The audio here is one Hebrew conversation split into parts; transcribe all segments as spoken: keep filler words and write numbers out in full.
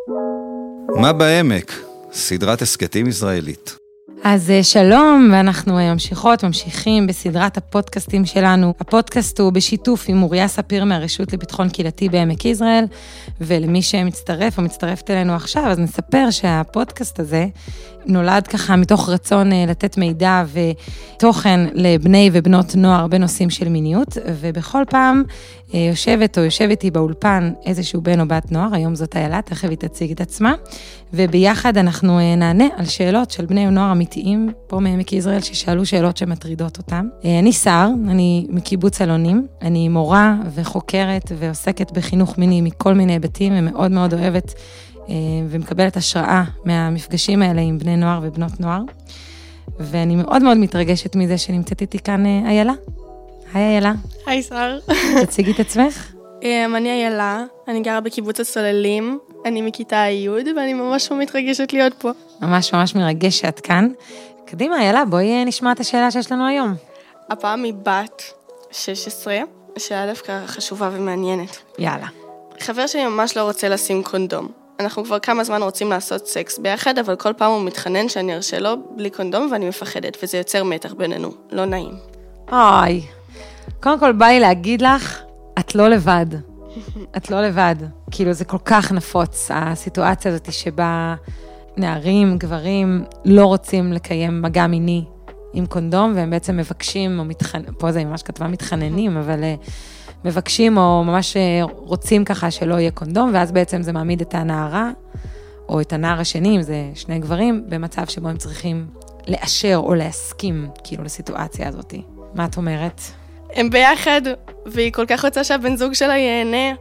מה בעמק? סדרת הסקטים ישראלית. אז שלום, ואנחנו ממשיכות, ממשיכים בסדרת הפודקאסטים שלנו. הפודקאסט הוא בשיתוף עם אוריה ספיר מהרשות לביטחון קהילתי בעמק יזרעאל, ולמי שמצטרף או מצטרפת אלינו עכשיו, אז נספר שהפודקאסט הזה נולד ככה מתוך רצון לתת מידע ותוכן לבני ובנות נוער בנושאים של מיניות, ובכל פעם יושבת או יושב איתי באולפן איזשהו בן או בת נוער, היום זאת איילה, תכף היא תציג את עצמה, וביחד אנחנו נענה על שאלות של בני ונוער אמיתיים פה מעמק יזרעאל, ששאלו שאלות שמטרידות אותם. אני שר, אני מקיבוץ אלונים, אני מורה וחוקרת ועוסקת בחינוך מיני מכל מיני היבטים, ומאוד מאוד אוהבת ומקבלת השראה מהמפגשים האלה עם בני נוער ובנות נוער. ואני מאוד מאוד מתרגשת מזה שנמצאת איתי כאן איילה. היי איילה. היי שר. תציגי את עצמך. אני איילה, אני גרה בקיבוץ הסוללים, אני מכיתה י' ואני ממש מתרגשת להיות פה. ממש ממש מרגש שאת כאן. קדימה איילה, בואי נשמע את השאלה שיש לנו היום. הפעם היא בת שש עשרה, שא' דווקא חשובה ומעניינת. יאללה. חבר שלי ממש לא רוצה לשים קונדום. אנחנו כבר כמה זמן רוצים לעשות סקס ביחד, אבל כל פעם הוא מתחנן שאני ארשה לו בלי קונדום, ואני מפחדת, וזה יוצר מתח בינינו. לא נעים. אוי. קודם כל בא לי להגיד לך, את לא לבד. את לא לבד. כאילו זה כל כך נפוץ, הסיטואציה הזאת שבה נערים, גברים, לא רוצים לקיים מגע מיני עם קונדום, והם בעצם מבקשים, או מתחננים, פה זה ממש כתבה מתחננים, אבל מבקשים או ממש רוצים ככה שלא יהיה קונדום, ואז בעצם זה מעמיד את הנערה, או את הנער השני, אם זה שני גברים, במצב שבו הם צריכים לאשר או להסכים, כאילו, לסיטואציה הזאת. מה את אומרת? הם ביחד, והיא כל כך רוצה שהבן זוג שלה ייהנה,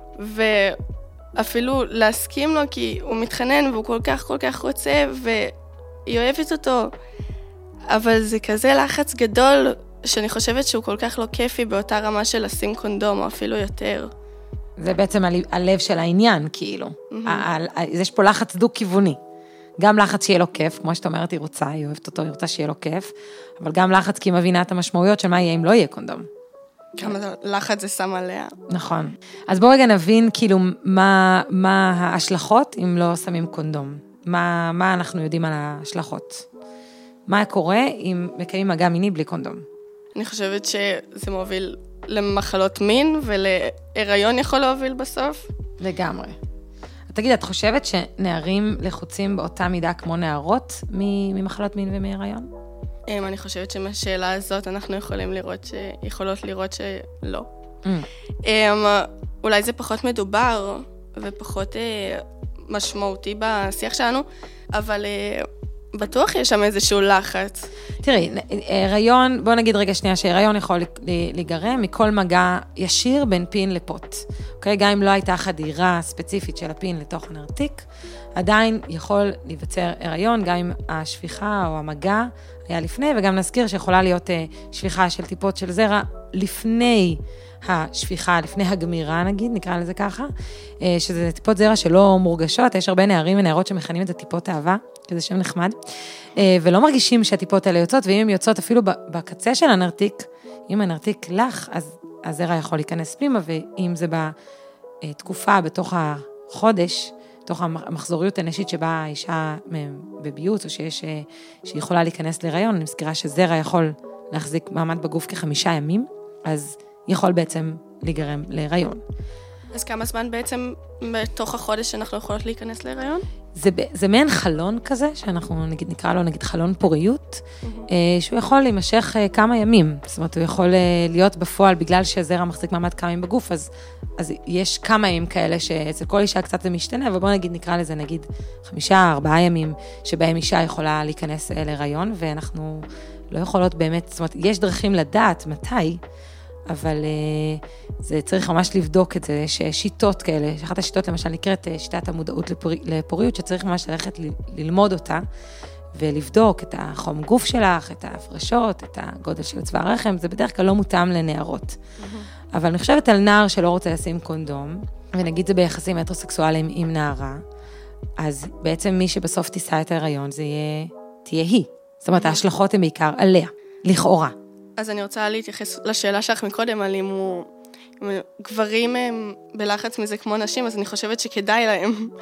ואפילו להסכים לו, כי הוא מתחנן, והוא כל כך כל כך רוצה, והיא אוהבת אותו. אבל זה כזה לחץ גדול, שאני חושבת שהוא כל כך לא כיפי באותה רמה של לשים קונדום, או אפילו יותר. זה בעצם הלב של העניין, כאילו. יש פה לחץ דו-כיווני. גם לחץ שיהיה לו כיף, כמו שאת אומרת, היא רוצה, היא אוהבת אותו, היא רוצה שיהיה לו כיף, אבל גם לחץ כי היא מבינה את המשמעויות של מה יהיה אם לא יהיה קונדום. כמה לחץ זה שם עליה. נכון. אז בואו רגע נבין, כאילו, מה, מה ההשלכות אם לא שמים קונדום. מה, מה אנחנו יודעים על ההשלכות. מה קורה אם מקיימים מגע מיני בלי קונדום. אני חושבת שזה מוביל למחלות מין, ולהיריון יכול להוביל בסוף. לגמרי. תגיד, את חושבת שנערים לחוצים באותה מידה כמו נערות ממחלות מין ומהיריון? אני חושבת שמהשאלה הזאת אנחנו יכולים לראות, יכולות לראות שלא. אולי זה פחות מדובר ופחות משמעותי בשיח שלנו, אבל בטוח יש שם איזשהו לחץ. תראי, הריון, בוא נגיד רגע שנייה, שהריון יכול להיגרם מכל מגע ישיר בין פין לפוט. אוקיי? גם אם לא הייתה חדירה ספציפית של הפין לתוך הנרתיק, עדיין יכול להיווצר הריון, גם אם השפיכה או המגע היה לפני, וגם נזכיר שיכולה להיות שפיכה של טיפות של זרע לפני השפיכה, לפני הגמירה נגיד, נקרא לזה ככה, שזה טיפות זרע שלא מורגשות, יש הרבה נערים ונערות שמכנים את זה טיפות אהבה, כזה שם נחמד, ולא מרגישים שהטיפות האלה יוצאות, ואם הן יוצאות אפילו בקצה של הנרתיק, אם הנרתיק לך, אז הזרע יכול להיכנס פנימה, ואם זה בתקופה, בתוך החודש, בתוך המחזוריות הנשית שבה האישה בביוץ, או שיש, שהיא יכולה להיכנס להיריון, אני מזכירה שזרע יכול להחזיק מעמד בגוף כחמישה ימים, אז יכול בעצם להיגרם להיריון. אז כמה זמן בעצם בתוך החודש שאנחנו יכולות להיכנס להיריון? זה, זה מעין חלון כזה, שאנחנו נגיד, נקרא לו נגיד חלון פוריות, mm-hmm. שהוא יכול להימשך כמה ימים, זאת אומרת, הוא יכול להיות בפועל, בגלל שהזרע מחזיק מעמד כמה ימים בגוף, אז, אז יש כמה ימים כאלה, שאצל כל אישה קצת זה משתנה, אבל בוא נגיד, נקרא לזה נגיד חמישה, ארבעה ימים, שבהם אישה יכולה להיכנס להיריון, ואנחנו לא יכולות באמת, זאת אומרת, יש דרכים לדעת מתי, אבל uh, זה צריך ממש לבדוק את זה, יש שיטות כאלה, אחת השיטות למשל נקראת שיטת המודעות לפור... לפוריות, שצריך ממש ללכת ל... ללמוד אותה, ולבדוק את החום גוף שלך, את ההפרשות, את הגודל של צבא הרחם, זה בדרך כלל לא מותאם לנערות. Mm-hmm. אבל אני חושבת על נער שלא רוצה לשים קונדום, ונגיד זה ביחסים הטרוסקסואליים עם נערה, אז בעצם מי שבסוף תישא את ההיריון, זה יהיה, תהיה היא. זאת אומרת, ההשלכות הן בעיקר עליה, לכאורה. אז אני רוצה להתייחס לשאלה שלך מקודם, על אם הוא, אם גברים הם בלחץ מזה כמו נשים, אז אני חושבת שכדאי להם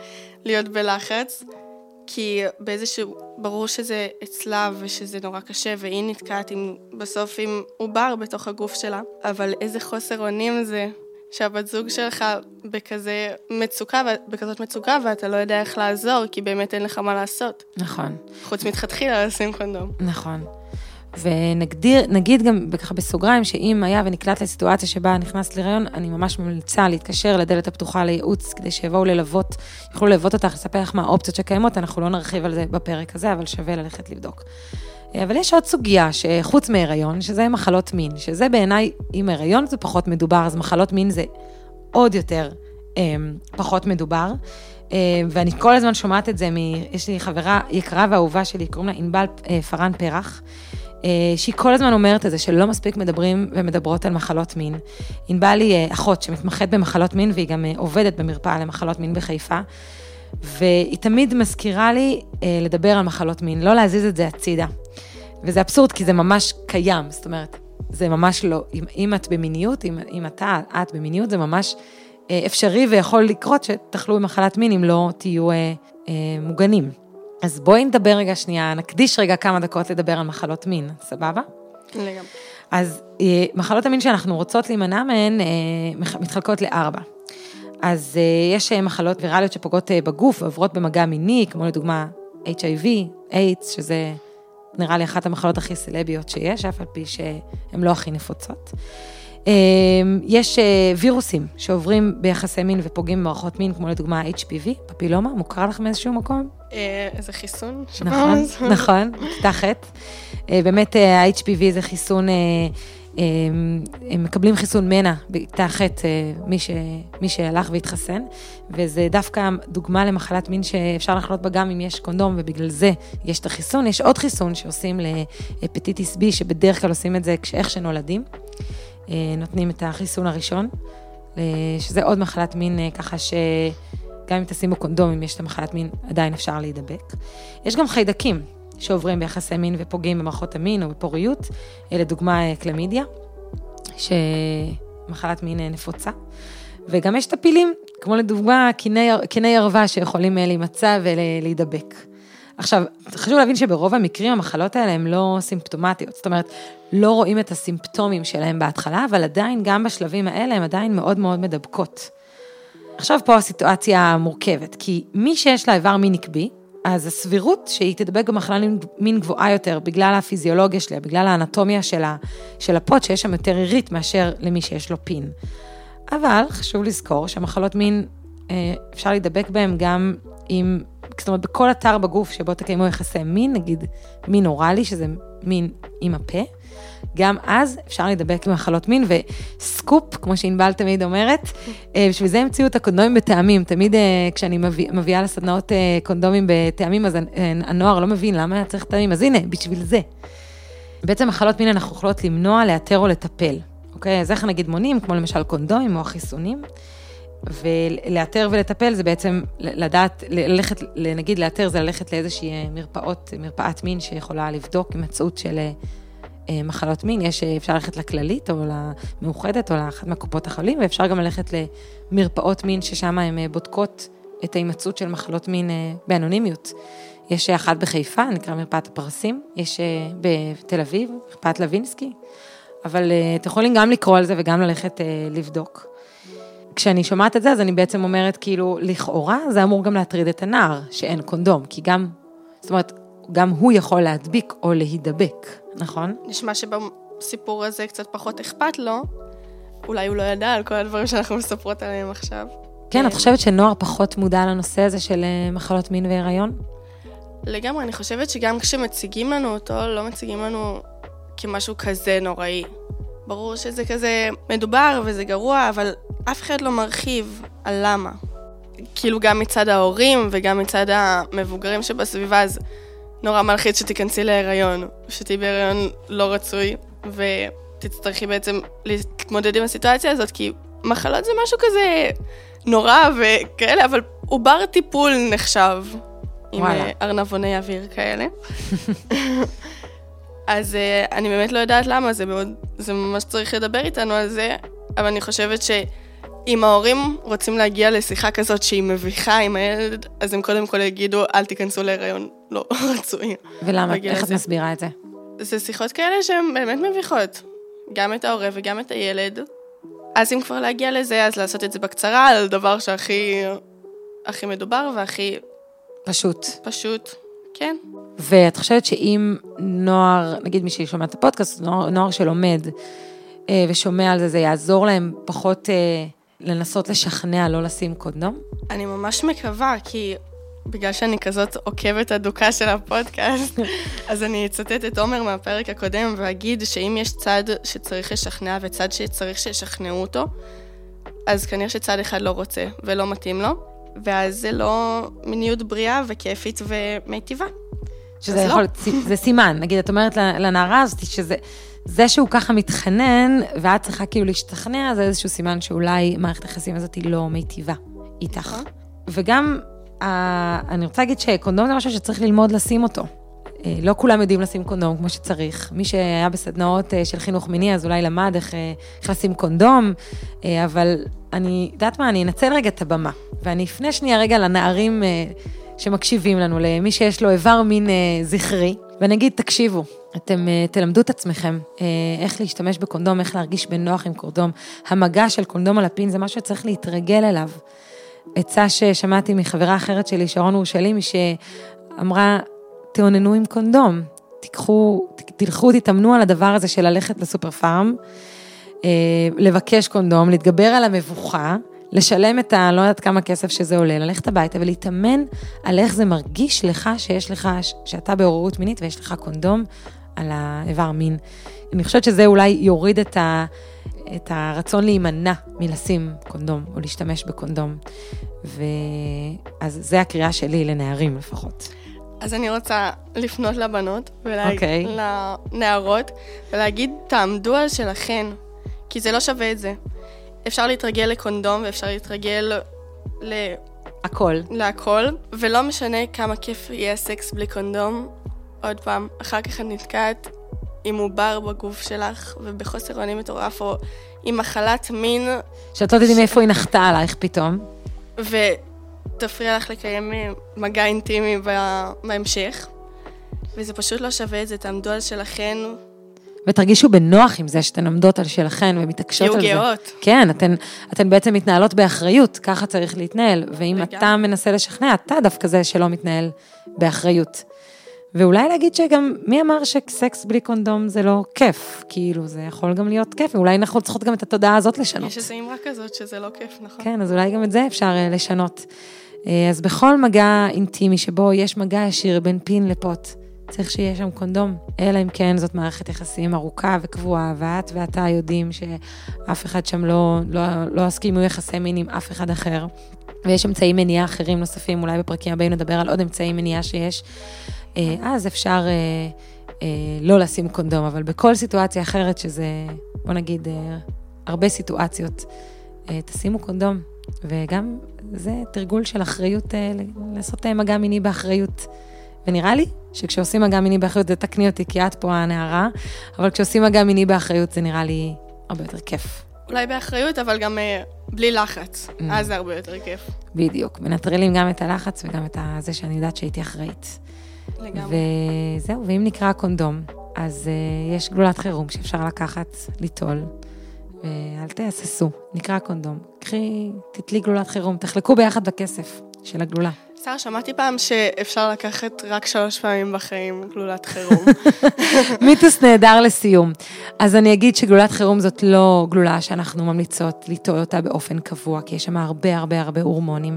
להיות בלחץ, כי באיזשהו, ברור שזה אצלה ושזה נורא קשה, והיא נתקעת עם, בסוף עם עובר בתוך הגוף שלה, אבל איזה חוסר אונים זה שהבת זוג שלך בכזה מצוקה, בכזאת מצוקה, ואתה לא יודע איך לעזור, כי באמת אין לך מה לעשות. נכון. חוץ מתחתחילה לשים קונדום. נכון. ונגדיר, נגיד גם ככה בסוגריים, שאם היה ונקלט לסיטואציה שבה נכנסת להיריון, אני ממש ממליצה להתקשר לדלת הפתוחה לייעוץ, כדי שיבואו ללוות, יוכלו ללוות אותך, לספר לך מה האופציות שקיימות, אנחנו לא נרחיב על זה בפרק הזה, אבל שווה ללכת לבדוק. אבל יש עוד סוגיה שחוץ מהיריון, שזה מחלות מין, שזה בעיניי, אם היריון זה פחות מדובר, אז מחלות מין זה עוד יותר פחות מדובר, ואני כל הזמן שומעת את זה, יש לי חברה יקרה ואהובה שלי, קוראים לה ענבל פרן פרח, שהיא כל הזמן אומרת את זה, שלא מספיק מדברים ומדברות על מחלות מין. ענבל היא אחות שמתמחת במחלות מין, והיא גם עובדת במרפאה למחלות מין בחיפה, והיא תמיד מזכירה לי לדבר על מחלות מין, לא להזיז את זה הצידה. וזה אבסורד, כי זה ממש קיים, זאת אומרת, זה ממש לא, אם, אם את במיניות, אם, אם אתה, את במיניות, זה ממש אפשרי ויכול לקרות שתחלו במחלת מין, אם לא תהיו אה, אה, מוגנים. אז בואי נדבר רגע שנייה, נקדיש רגע כמה דקות לדבר על מחלות מין, סבבה? לגמרי. אז מחלות המין שאנחנו רוצות להימנע מהן, מתחלקות לארבע. אז יש מחלות ויראליות שפוגעות בגוף, ועוברות במגע מיני, כמו לדוגמה אייץ' איי וי, איידס, שזה נראה לי אחת המחלות הכי סלביות שיש, אף על פי שהן לא הכי נפוצות. יש וירוסים שעוברים ביחסי מין ופוגעים במערכות מין, כמו לדוגמה אייץ' פי וי, פפילומה, מוכר לך מאיזשהו מקום? איזה חיסון? נכון, נכון, תחת. באמת ה-אייץ' פי וי זה חיסון, הם מקבלים חיסון מנע תחת מי שהלך והתחסן, וזה דווקא דוגמה למחלת מין שאפשר לחלות בה גם אם יש קונדום, ובגלל זה יש את החיסון. יש עוד חיסון שעושים להפטיטיס בי, שבדרך כלל עושים את זה כשאיך שנולדים, נותנים את החיסון הראשון, שזה עוד מחלת מין ככה שגם אם תשימו קונדום, אם יש את המחלת מין, עדיין אפשר להידבק. יש גם חיידקים שעוברים ביחסי מין ופוגעים במערכות המין או בפוריות, לדוגמה קלמידיה, שמחלת מין נפוצה. וגם יש טפילים, כמו לדוגמה קיני ערווה שיכולים להימצא ולהידבק. עכשיו, חשוב להבין שברוב המקרים המחלות האלה הן לא סימפטומטיות, זאת אומרת, לא רואים את הסימפטומים שלהם בהתחלה, אבל עדיין גם בשלבים האלה הן עדיין מאוד מאוד מדבקות. עכשיו פה הסיטואציה מורכבת, כי מי שיש לה איבר מין נקבי, אז הסבירות שהיא תדבק במחלה מין גבוהה יותר, בגלל הפיזיולוגיה שלה, בגלל האנטומיה שלה, של הפות, שיש שם יותר עירית מאשר למי שיש לו פין. אבל חשוב לזכור שהמחלות מין, אפשר להידבק בהם גם עם, זאת אומרת, בכל אתר בגוף שבו תקיימו יחסי מין, נגיד מין אורלי, שזה מין עם הפה, גם אז אפשר להידבק במחלות מין, וסקופ, כמו שענבל תמיד אומרת, בשביל זה המציאו את הקונדומים בטעמים, תמיד כשאני מביא, מביאה לסדנאות קונדומים בטעמים, אז הנוער לא מבין למה צריך טעמים, אז הנה, בשביל זה. בעצם מחלות מין אנחנו יכולות למנוע, לאתר או לטפל, אוקיי? אז איך נגיד מונים, כמו למשל קונדומים או החיסונים, ולאתר ולטפל זה בעצם לדעת, ללכת, נגיד לאתר זה ללכת לאיזושהי מרפאות, מרפאת מין שיכולה לבדוק הימצאות של מחלות מין, יש, אפשר ללכת לכללית או למאוחדת או לאחת מהקופות החולים, ואפשר גם ללכת למרפאות מין ששם הן בודקות את ההימצאות של מחלות מין באנונימיות. יש אחת בחיפה, נקרא מרפאת הפרסים, יש בתל אביב, מרפאת לוינסקי, אבל אתם יכולים גם לקרוא על זה וגם ללכת לבדוק. כשאני שומעת את זה, אז אני בעצם אומרת, כאילו, לכאורה, זה אמור גם להטריד את הנער, שאין קונדום, כי גם, זאת אומרת, גם הוא יכול להדביק או להידבק, נכון? נשמע שבסיפור הזה קצת פחות אכפת לו, אולי הוא לא ידע על כל הדברים שאנחנו מספרות עליהם עכשיו. כן, את חושבת שנוער פחות מודע לנושא הזה של מחלות מין והיריון? לגמרי, אני חושבת שגם כשמציגים לנו אותו, לא מציגים לנו כמשהו כזה נוראי. ברור שזה כזה מדובר וזה גרוע, אבל אף אחד לא מרחיב על למה. כאילו גם מצד ההורים וגם מצד המבוגרים שבסביבה, אז נורא מלחיץ שתיכנסי להיריון, שתהי בהיריון לא רצוי, ותצטרכי בעצם להתמודד עם הסיטואציה הזאת, כי מחלות זה משהו כזה נורא וכאלה, אבל עובר טיפול נחשב, עם ארנבוני אוויר כאלה. אז uh, אני באמת לא יודעת למה, זה, מאוד, זה ממש צריך לדבר איתנו על זה, אבל אני חושבת אם ההורים רוצים להגיע לשיחה כזאת שהיא מביכה עם הילד, אז הם קודם כל יגידו, אל תיכנסו להיריון, לא רצוי. ולמה? איך את מסבירה את זה? זה שיחות כאלה שהן באמת מביכות. גם את ההורה וגם את הילד. אז אם כבר להגיע לזה, אז לעשות את זה בקצרה, על דבר שהכי הכי מדובר והכי... פשוט. פשוט, כן. ואת חושבת שאם נוער, נגיד מי ששומע את הפודקאסט, נוער, נוער שלומד אה, ושומע על זה, זה יעזור להם פחות אה, לנסות לשכנע, לא לשים קונדום? אני ממש מקווה, כי בגלל שאני כזאת עוקבת אדוקה של הפודקאסט, אז אני אצטט את עומר מהפרק הקודם, ואגיד שאם יש צד שצריך לשכנע וצד שצריך שישכנעו אותו, אז כנראה שצד אחד לא רוצה ולא מתאים לו, ואז זה לא מיניות בריאה וכיפית ומיטיבה. שזה יכול, לא. זה סימן, נגיד, את אומרת לנערה הזאת, שזה זה שהוא ככה מתחנן, ואת צריכה כאילו להשתכנע, זה איזשהו סימן שאולי מערכת היחסים הזאת היא לא מיטיבה איתך. וגם, אני רוצה להגיד שקונדום זה משהו שצריך ללמוד לשים אותו. לא כולם יודעים לשים קונדום כמו שצריך. מי שהיה בסדנאות של חינוך מיני, אז אולי למד איך, איך לשים קונדום, אבל אני, יודעת מה, אני אנצל רגע את הבמה, ואני אפנה שנייה רגע לנערים שמקשיבים לנו, למי שיש לו איבר מין זכרי, ואני אגיד, תקשיבו, אתם תלמדו את עצמכם, איך להשתמש בקונדום, איך להרגיש בנוח עם קונדום. המגע של קונדום על הפין זה משהו שצריך להתרגל אליו. עצה ששמעתי מחברה אחרת שלי, שרון אורשלימי, שאמרה, תאוננו עם קונדום, תיקחו, תלכו, תתאמנו על הדבר הזה של ללכת לסופר פארם, לבקש קונדום, להתגבר על המבוכה, לשלם את ה, לא יודעת כמה כסף שזה עולה, ללכת הביתה ולהתאמן על איך זה מרגיש לך שיש לך, שאתה בעוררות מינית ויש לך קונדום על האיבר מין. אני חושבת שזה אולי יוריד את ה... את הרצון להימנע מלשים קונדום, או להשתמש בקונדום. ואז זה הקריאה שלי לנערים לפחות. אז אני רוצה לפנות לבנות, אוקיי. ולנערות, ולהגיד, תעמדו על שלכן, כי זה לא שווה את זה. אפשר להתרגל לקונדום, ואפשר להתרגל ל... הכל. להכל, ולא משנה כמה כיף יהיה סקס בלי קונדום. עוד פעם, אחר כך את נתקעת עם עובר בגוף שלך, ובחוסר אונים מטורף, או עם מחלת מין. שאת לא יודעים איפה היא נחתה עלייך פתאום. ותפריע לך לקיים מגע אינטימי בהמשך. וזה פשוט לא שווה את זה, תעמדו על שלכן. ותרגישו בנוח עם זה שאתן עומדות על שלכן ומתעקשות על זה. יהיו גאות. כן, אתן, אתן בעצם מתנהלות באחריות, ככה צריך להתנהל. ואם וגם. אתה מנסה לשכנע, אתה דווקא זה שלא מתנהל באחריות. ואולי להגיד שגם, מי אמר שסקס בלי קונדום זה לא כיף? כאילו, זה יכול גם להיות כיף, ואולי אנחנו צריכות גם את התודעה הזאת לשנות. יש איזו אמרה כזאת שזה לא כיף, נכון? כן, אז אולי גם את זה אפשר לשנות. אז בכל מגע אינטימי שבו יש מגע ישיר בין פין לפוט, צריך שיהיה שם קונדום. אלא אם כן, זאת מערכת יחסים ארוכה וקבועה, ואת ואתה יודעים שאף אחד שם לא, לא, לא הסכימו יחסי מין עם אף אחד אחר. ויש אמצעים מניעה אחרים נוספים, אולי בפרקים הבאים נדבר על עוד אמצעים מניעה שיש. אז אפשר לא לשים קונדום, אבל בכל סיטואציה אחרת שזה, בוא נגיד, הרבה סיטואציות, תשימו קונדום. וגם זה תרגול של אחריות, לעשות מגע מיני באחריות. ונראה לי שכשעושים מגע מיני באחריות, זה תקני אותי, כי את פה הנערה, אבל כשעושים מגע מיני באחריות, זה נראה לי הרבה יותר כיף. אולי באחריות, אבל גם בלי לחץ. אז זה הרבה יותר כיף. בדיוק. מנטרלים גם את הלחץ וגם את זה שאני יודעת שהייתי אחראית. לגמרי. וזהו, ואם נקרא קונדום, אז uh, יש גלולת חירום שאפשר לקחת, ליטול, ואל תהססו, נקרא קונדום. קחי, תתלי גלולת חירום, תחלקו ביחד בכסף של הגלולה. שר, שמעתי פעם שאפשר לקחת רק שלוש פעמים בחיים גלולת חירום. מיתוס נהדר לסיום. אז אני אגיד שגלולת חירום זאת לא גלולה שאנחנו ממליצות ליטול אותה באופן קבוע, כי יש שם הרבה הרבה הרבה הורמונים.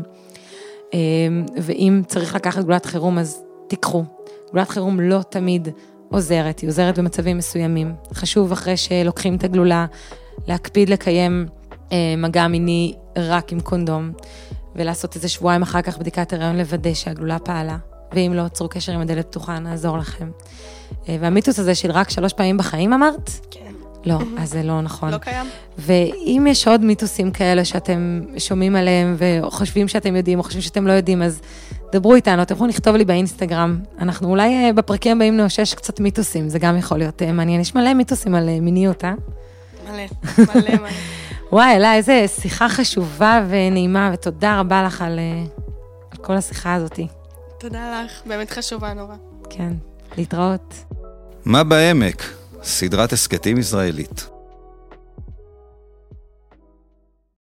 ואם צריך לקחת גלולת חירום, אז תיקחו. גלולת חירום לא תמיד עוזרת, היא עוזרת במצבים מסוימים. חשוב אחרי שלוקחים את הגלולה, להקפיד לקיים מגע מיני רק עם קונדום, ולעשות איזה שבועיים אחר כך בדיקת הריון לוודא שהגלולה פעלה, ואם לא, צרו קשר עם הדלת פתוחה, נעזור לכם. והמיתוס הזה של רק שלוש פעמים בחיים אמרת? כן. לא, אז זה לא נכון. לא קיים. ואם יש עוד מיתוסים כאלה שאתם שומעים עליהם, וחושבים שאתם יודעים, או חושבים שאתם לא יודעים, אז דברו איתנו, אתם יכולים לכתוב לי באינסטגרם. אנחנו אולי בפרקים הבאים נאושש קצת מיתוסים, זה גם יכול להיות מעניין. יש מלא מיתוסים על מיניות, אה? מלא, מלא, מלא. וואי, אלה, איזה שיחה חשובה ונעימה, ותודה רבה לך על, על כל השיחה הזאת. תודה לך, באמת חשובה נורא. כן, להתראות. מה בעמק? סדרת הסקטים ישראלית.